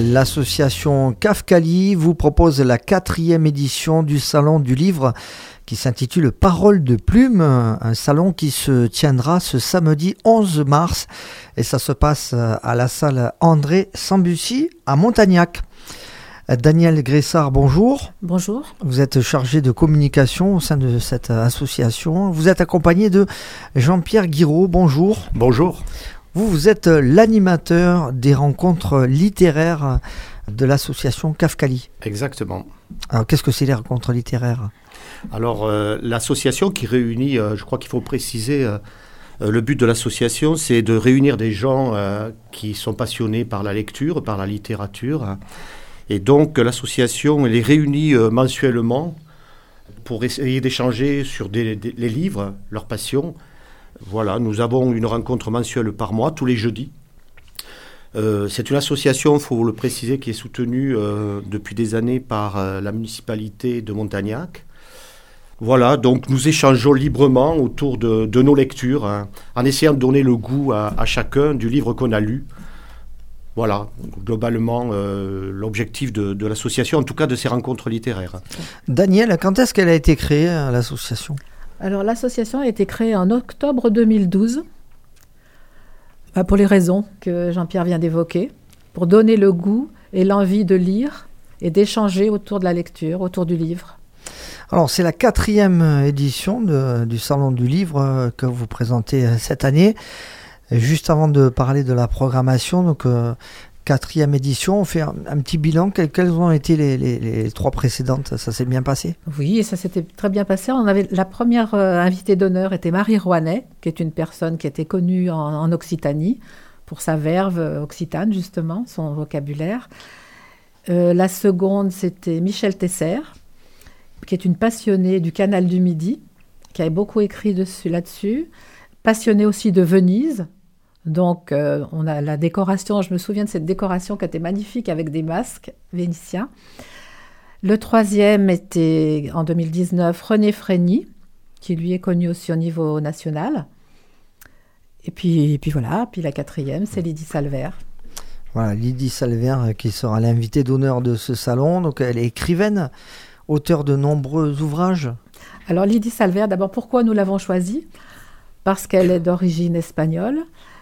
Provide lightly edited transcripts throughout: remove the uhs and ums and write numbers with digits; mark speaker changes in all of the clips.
Speaker 1: L'association Cafcali vous propose la 4e édition du Salon du Livre qui s'intitule Paroles de Plume, un salon qui se tiendra ce samedi 11 mars et ça se passe à la salle André Sambucy à Montagnac. Daniel Gressard, bonjour.
Speaker 2: Bonjour.
Speaker 1: Vous êtes chargé de communication au sein de cette association. Vous êtes accompagné de Jean-Pierre Guiraud, bonjour.
Speaker 3: Bonjour.
Speaker 1: Vous êtes l'animateur des rencontres littéraires de l'association Cafcali.
Speaker 3: Exactement.
Speaker 1: Alors, qu'est-ce que c'est les rencontres littéraires ?
Speaker 3: Alors, l'association qui réunit, je crois qu'il faut préciser, le but de l'association, c'est de réunir des gens qui sont passionnés par la lecture, par la littérature. Et donc, l'association les réunit mensuellement pour essayer d'échanger sur les livres, leur passion. Voilà, nous avons une rencontre mensuelle par mois, tous les jeudis. C'est une association, il faut le préciser, qui est soutenue depuis des années par la municipalité de Montagnac. Voilà, donc nous échangeons librement autour de nos lectures, hein, en essayant de donner le goût à chacun du livre qu'on a lu. Voilà, globalement, l'objectif de l'association, en tout cas de ces rencontres littéraires.
Speaker 1: Daniel, quand est-ce qu'elle a été créée, l'association ?
Speaker 2: Alors, l'association a été créée en octobre 2012, pour les raisons que Jean-Pierre vient d'évoquer, pour donner le goût et l'envie de lire et d'échanger autour de la lecture, autour du livre. Alors,
Speaker 1: c'est la 4e édition du Salon du Livre que vous présentez cette année. Et juste avant de parler de la programmation, donc 4e édition, on fait un petit bilan. Quelles ont été les 3 précédentes ? Ça s'est bien passé ?
Speaker 2: Oui, ça s'était très bien passé. On avait la première invitée d'honneur était Marie Rouanet, qui est une personne qui était connue en Occitanie pour sa verve occitane, justement, son vocabulaire. La seconde, c'était Michel Tesser, qui est une passionnée du Canal du Midi, qui avait beaucoup écrit là-dessus. Passionnée aussi de Venise. Donc, on a la décoration, je me souviens de cette décoration qui était magnifique avec des masques vénitiens. Le 3e était, en 2019, René Frény, qui lui est connu aussi au niveau national. Et puis voilà, puis la 4e, c'est Lydie Salvert.
Speaker 1: Voilà, Lydie Salvert qui sera l'invitée d'honneur de ce salon. Donc, elle est écrivaine, auteure de nombreux ouvrages.
Speaker 2: Alors, Lydie Salvert, d'abord, pourquoi nous l'avons choisie ? Parce qu'elle est d'origine espagnole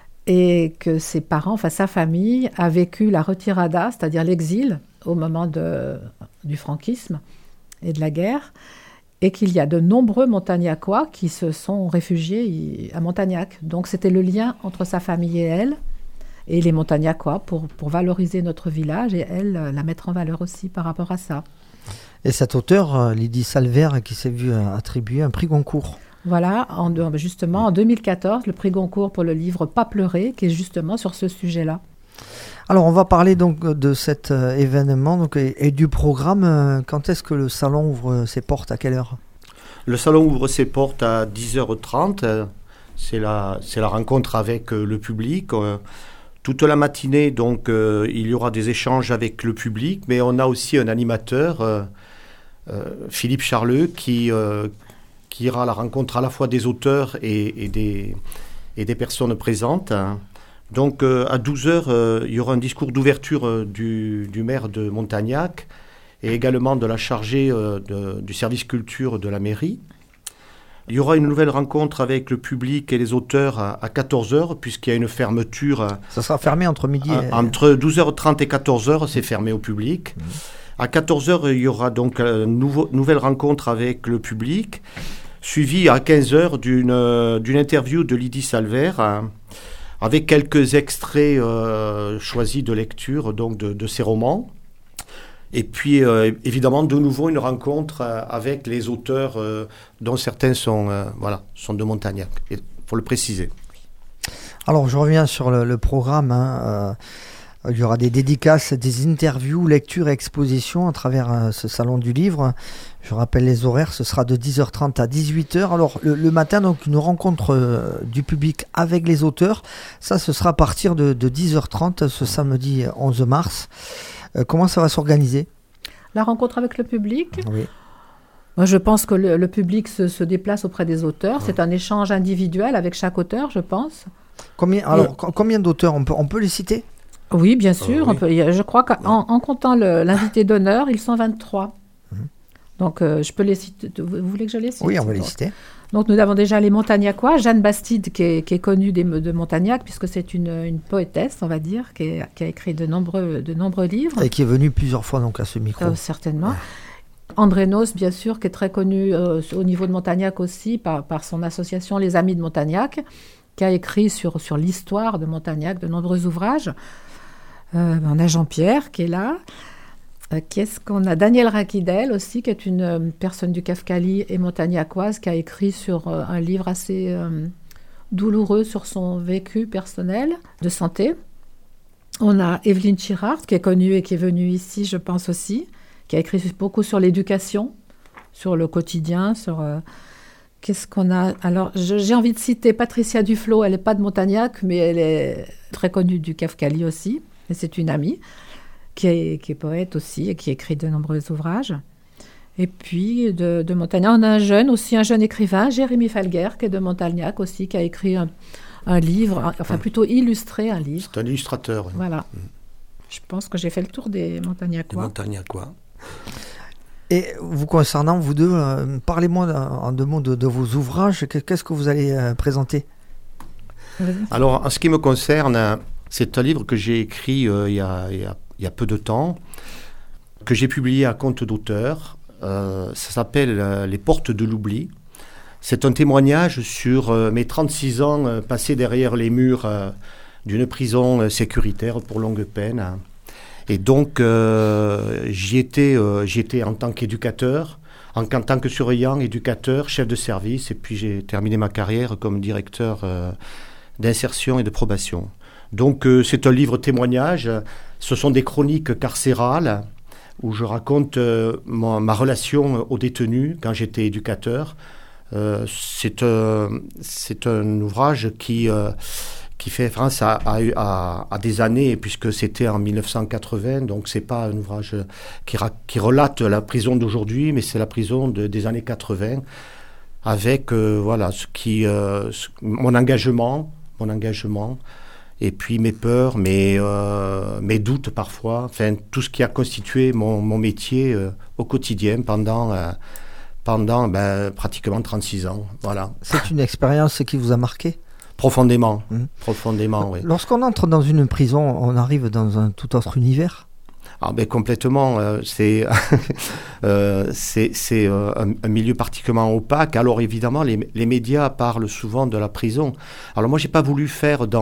Speaker 2: et que ses parents, enfin sa famille, a vécu la retirada, c'est-à-dire l'exil au moment du franquisme et de la guerre, et qu'il y a de nombreux Montagnacois qui se sont réfugiés à Montagnac. Donc c'était le lien entre sa famille et elle, et les Montagnacois, pour valoriser notre village, et elle, la mettre en valeur aussi par rapport à ça.
Speaker 1: Et cette auteure, Lydie Salvert, qui s'est vue attribuer un prix Goncourt.
Speaker 2: Voilà, justement, en 2014, le prix Goncourt pour le livre Pas pleurer, qui est justement sur ce sujet-là.
Speaker 1: Alors, on va parler donc de cet événement et du programme. Quand est-ce que le salon ouvre ses portes ? À quelle heure ?
Speaker 3: Le salon ouvre ses portes à 10h30. C'est la rencontre avec le public. Toute la matinée, donc, il y aura des échanges avec le public, mais on a aussi un animateur, Philippe Charleux, qui ira à la rencontre à la fois des auteurs et des personnes présentes. Donc à 12h, il y aura un discours d'ouverture du maire de Montagnac et également de la chargée du service culture de la mairie. Il y aura une nouvelle rencontre avec le public et les auteurs à 14h, puisqu'il y a une fermeture.
Speaker 1: Ça sera fermé entre midi et...
Speaker 3: Entre 12h30 et 14h, c'est fermé au public. À 14h, il y aura donc une nouvelle rencontre avec le public, suivie à 15h d'une interview de Lydie Salvert, avec quelques extraits choisis de lecture donc de ses romans. Et puis, évidemment, de nouveau, une rencontre avec les auteurs dont certains sont de Montagnac. Il faut le préciser.
Speaker 1: Alors, je reviens sur le programme. Il y aura des dédicaces, des interviews, lectures et expositions à travers ce salon du livre. Je rappelle les horaires, ce sera de 10h30 à 18h. Alors, le matin, donc, une rencontre du public avec les auteurs. Ça, ce sera à partir de 10h30 ce samedi 11 mars. Comment ça va s'organiser ?
Speaker 2: La rencontre avec le public ?
Speaker 1: Oui.
Speaker 2: Moi, je pense que le public se déplace auprès des auteurs. C'est un échange individuel avec chaque auteur, je pense.
Speaker 1: Combien d'auteurs on peut les citer ?
Speaker 2: Oui, bien sûr.
Speaker 3: Oui.
Speaker 2: Je crois qu'en comptant l'invité d'honneur, ils sont 23. Donc, je peux les citer. Vous voulez que je les cite?
Speaker 1: Oui, on va les citer.
Speaker 2: Donc, nous avons déjà les Montagnacois. Jeanne Bastide, qui est connue de Montagnac, puisque c'est une poétesse, on va dire, qui a écrit de nombreux livres.
Speaker 1: Et qui est venue plusieurs fois donc, à ce micro.
Speaker 2: Certainement. André Noce, bien sûr, qui est très connu au niveau de Montagnac aussi, par son association Les Amis de Montagnac, qui a écrit sur l'histoire de Montagnac de nombreux ouvrages. On a Jean-Pierre qui est là. Qu'est-ce qu'on a? Daniel Raquidel aussi, qui est une personne du Cafcali et montagnacoise, qui a écrit sur un livre assez douloureux sur son vécu personnel de santé. On a Evelyne Chirard, qui est connue et qui est venue ici, je pense aussi, qui a écrit beaucoup sur l'éducation, sur le quotidien, sur... Qu'est-ce qu'on a? Alors, j'ai envie de citer Patricia Duflo, elle n'est pas de Montagnac, mais elle est très connue du Cafcali aussi, et c'est une amie. Qui est poète aussi et qui écrit de nombreux ouvrages. Et puis, de Montagnac, on a un jeune écrivain, Jérémy Falguer, qui est de Montagnac aussi, qui a écrit un livre, enfin plutôt illustré un livre.
Speaker 3: C'est un illustrateur. Oui.
Speaker 2: Voilà. Je pense que j'ai fait le tour des Montagnacois.
Speaker 4: Des Montagnacois.
Speaker 1: Et vous concernant, vous deux, parlez-moi en deux mots de vos ouvrages. Qu'est-ce que vous allez présenter?
Speaker 3: Alors, en ce qui me concerne, c'est un livre que j'ai écrit il y a peu de temps, que j'ai publié à compte d'auteur. Ça s'appelle « Les portes de l'oubli ». C'est un témoignage sur mes 36 ans passés derrière les murs d'une prison sécuritaire pour longue peine. Et donc, j'y étais en tant qu'éducateur, en tant que surveillant, éducateur, chef de service, et puis j'ai terminé ma carrière comme directeur d'insertion et de probation. Donc, c'est un livre témoignage. Ce sont des chroniques carcérales où je raconte ma relation aux détenus quand j'étais éducateur. C'est un ouvrage qui fait référence à des années, puisque c'était en 1980, donc c'est pas un ouvrage qui relate la prison d'aujourd'hui, mais c'est la prison des années 80, avec voilà mon engagement, et puis mes peurs, mes doutes parfois, enfin tout ce qui a constitué mon métier au quotidien pendant pratiquement 36 ans. Voilà.
Speaker 1: C'est une expérience qui vous a marqué?
Speaker 3: Profondément, profondément, oui.
Speaker 1: Lorsqu'on entre dans une prison, on arrive dans un tout autre univers?
Speaker 3: Ah ben complètement, c'est un milieu particulièrement opaque. Alors évidemment, les médias parlent souvent de la prison. Alors moi, j'ai pas voulu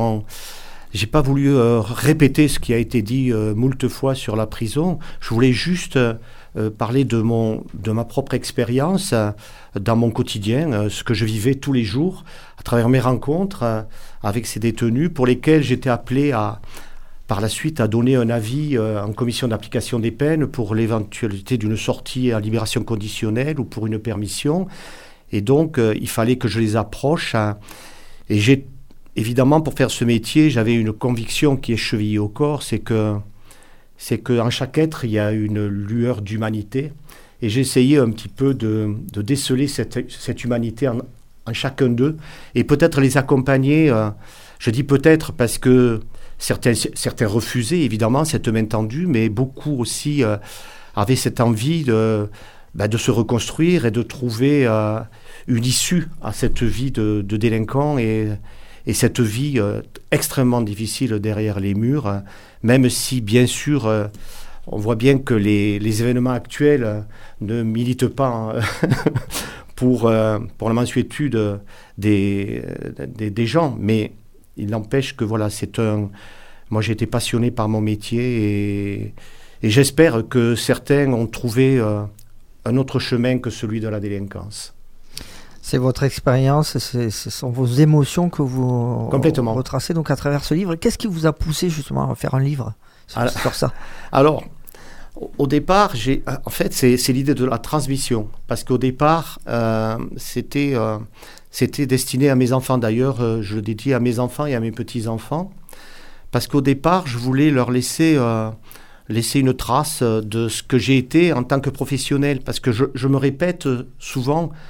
Speaker 3: répéter ce qui a été dit moult fois sur la prison. Je voulais juste parler de ma propre expérience dans mon quotidien, ce que je vivais tous les jours à travers mes rencontres avec ces détenus pour lesquels j'étais appelé par la suite à donner un avis en commission d'application des peines pour l'éventualité d'une sortie à libération conditionnelle ou pour une permission. Et donc, il fallait que je les approche. Et évidemment, pour faire ce métier, j'avais une conviction qui est chevillée au corps, c'est que en chaque être, il y a une lueur d'humanité. Et j'ai essayé un petit peu de déceler cette humanité en chacun d'eux et peut-être les accompagner. Je dis peut-être parce que certains refusaient évidemment cette main tendue, mais beaucoup aussi avaient cette envie de se reconstruire et de trouver une issue à cette vie de délinquant et cette vie extrêmement difficile derrière les murs, même si bien sûr on voit bien que les événements actuels ne militent pas pour la mansuétude des gens, mais il n'empêche que voilà, moi j'ai été passionné par mon métier et j'espère que certains ont trouvé un autre chemin que celui de la délinquance.
Speaker 1: C'est votre expérience, ce sont vos émotions que vous retracez donc à travers ce livre. Qu'est-ce qui vous a poussé justement à faire un livre sur ça?
Speaker 3: Alors, au départ, c'est l'idée de la transmission. Parce qu'au départ, c'était destiné à mes enfants. D'ailleurs, je le dédie à mes enfants et à mes petits-enfants. Parce qu'au départ, je voulais leur laisser une trace de ce que j'ai été en tant que professionnel. Parce que je me répète souvent,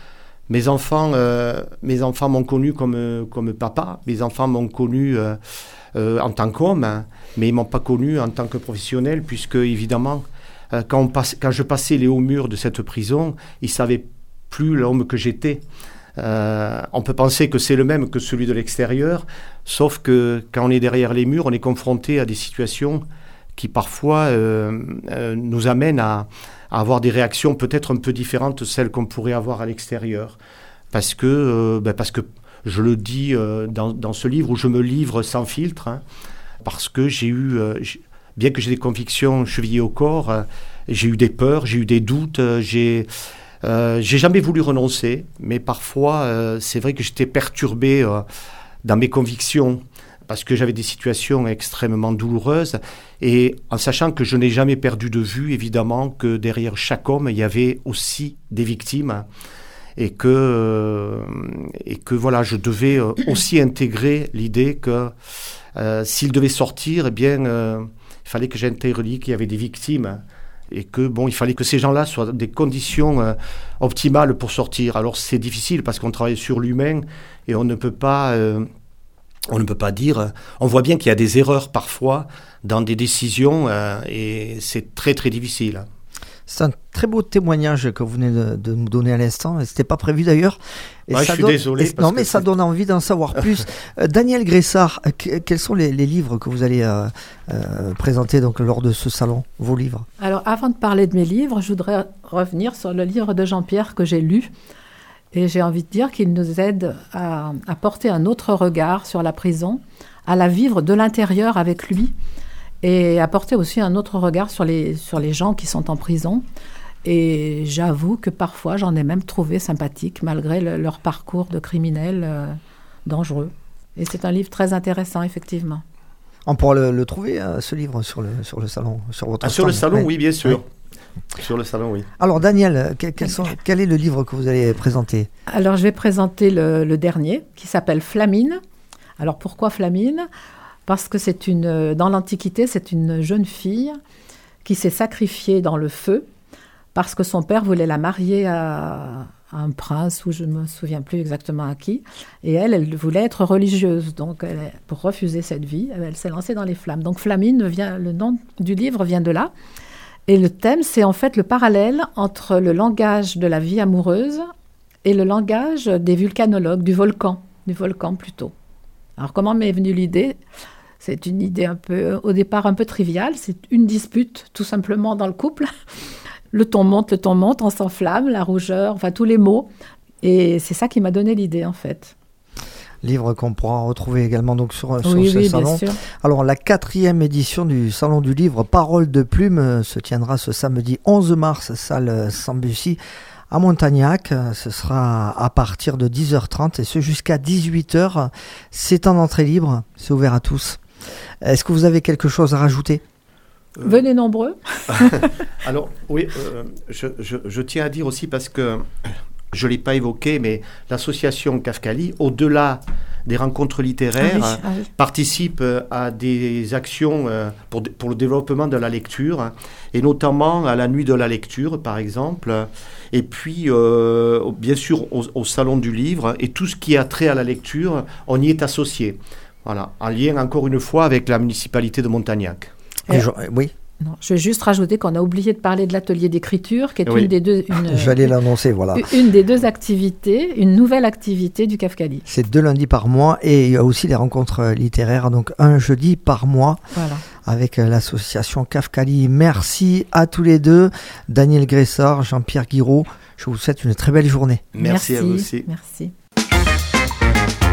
Speaker 3: Mes enfants m'ont connu comme papa. Mes enfants m'ont connu en tant qu'homme, hein, mais ils m'ont pas connu en tant que professionnel, puisque évidemment, quand je passais les hauts murs de cette prison, ils savaient plus l'homme que j'étais. On peut penser que c'est le même que celui de l'extérieur, sauf que quand on est derrière les murs, on est confronté à des situations qui parfois nous amènent à avoir des réactions peut-être un peu différentes de celles qu'on pourrait avoir à l'extérieur. Parce que je le dis dans ce livre où je me livre sans filtre, hein, parce que bien que j'ai des convictions chevillées au corps, j'ai eu des peurs, j'ai eu des doutes, j'ai jamais voulu renoncer, mais parfois c'est vrai que j'étais perturbé dans mes convictions, parce que j'avais des situations extrêmement douloureuses, et en sachant que je n'ai jamais perdu de vue, évidemment, que derrière chaque homme, il y avait aussi des victimes, et que voilà, je devais aussi intégrer l'idée que s'il devait sortir, eh bien, il fallait que j'intègre l'idée qu'il y avait des victimes, et que il fallait que ces gens-là soient dans des conditions optimales pour sortir. Alors c'est difficile parce qu'on travaille sur l'humain, et on ne peut pas dire... On voit bien qu'il y a des erreurs parfois dans des décisions et c'est très très difficile.
Speaker 1: C'est un très beau témoignage que vous venez de nous donner à l'instant. C'était pas prévu d'ailleurs.
Speaker 3: Ouais, je suis désolé.
Speaker 1: Non, mais ça donne envie d'en savoir plus. Daniel Gressard, quels sont les livres que vous allez présenter donc, lors de ce salon, vos livres?
Speaker 2: Alors, avant de parler de mes livres, je voudrais revenir sur le livre de Jean-Pierre que j'ai lu. Et j'ai envie de dire qu'il nous aide à porter un autre regard sur la prison, à la vivre de l'intérieur avec lui, et à porter aussi un autre regard sur les gens qui sont en prison. Et j'avoue que parfois, j'en ai même trouvé sympathique, malgré leur parcours de criminels dangereux. Et c'est un livre très intéressant, effectivement.
Speaker 1: On pourra le trouver, ce livre, sur le salon, sur votre stand.
Speaker 3: Sur le salon, oui, bien sûr.
Speaker 1: Oui.
Speaker 3: Sur le salon, oui.
Speaker 1: Alors, Daniel, quel est le livre que vous allez présenter?
Speaker 2: Alors, je vais présenter le dernier, qui s'appelle Flamine. Alors, pourquoi Flamine? Parce que dans l'Antiquité, c'est une jeune fille qui s'est sacrifiée dans le feu parce que son père voulait la marier à un prince, ou je ne me souviens plus exactement à qui. Et elle voulait être religieuse. Donc, pour refuser cette vie, elle s'est lancée dans les flammes. Donc, Flamine, le nom du livre vient de là. Et le thème, c'est en fait le parallèle entre le langage de la vie amoureuse et le langage des volcanologues, du volcan plutôt. Alors, comment m'est venue l'idée ? C'est une idée au départ un peu triviale. C'est une dispute, tout simplement, dans le couple. Le ton monte, on s'enflamme, la rougeur, enfin tous les mots. Et c'est ça qui m'a donné l'idée, en fait.
Speaker 1: Livre qu'on pourra retrouver également donc sur ce salon.
Speaker 2: Bien sûr.
Speaker 1: Alors, la 4e édition du Salon du Livre, Parole de Plume, se tiendra ce samedi 11 mars, salle Sambucy, à Montagnac. Ce sera à partir de 10h30 et ce jusqu'à 18h. C'est en entrée libre, c'est ouvert à tous. Est-ce que vous avez quelque chose à rajouter ?
Speaker 2: Venez nombreux.
Speaker 3: Alors, oui, je tiens à dire aussi, parce que je ne l'ai pas évoqué, mais l'association Kafkali, au-delà des rencontres littéraires, participe à des actions pour le développement de la lecture, et notamment à la nuit de la lecture, par exemple, et puis, bien sûr, au Salon du Livre, et tout ce qui a trait à la lecture, on y est associé. Voilà, en lien, encore une fois, avec la municipalité de Montagnac.
Speaker 1: Oui.
Speaker 2: Non, je vais juste rajouter qu'on a oublié de parler de l'atelier d'écriture, qui est une des deux.
Speaker 1: J'allais l'annoncer, voilà.
Speaker 2: Une des deux activités, une nouvelle activité du Kafkali.
Speaker 1: C'est 2 lundis par mois, et il y a aussi les rencontres littéraires, donc un jeudi par mois, avec l'association Kafkali. Merci à tous les deux, Daniel Gressard, Jean-Pierre Guiraud. Je vous souhaite une très belle journée.
Speaker 3: Merci à vous aussi.
Speaker 2: Merci.